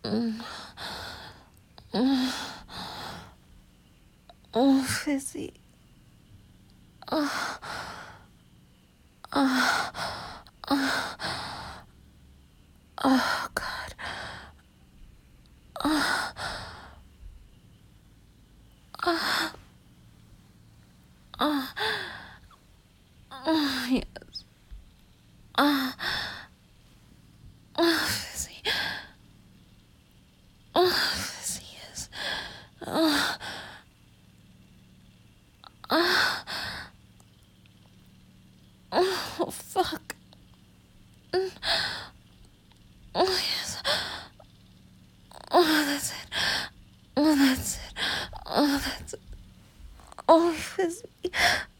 Oh, Fizzy. Oh, God. Yes. Fizzy. Fizzy, yes. Oh, fuck. Oh, yes. Oh, that's it. Oh, that's it. Oh, that's it. Oh, Fizzy.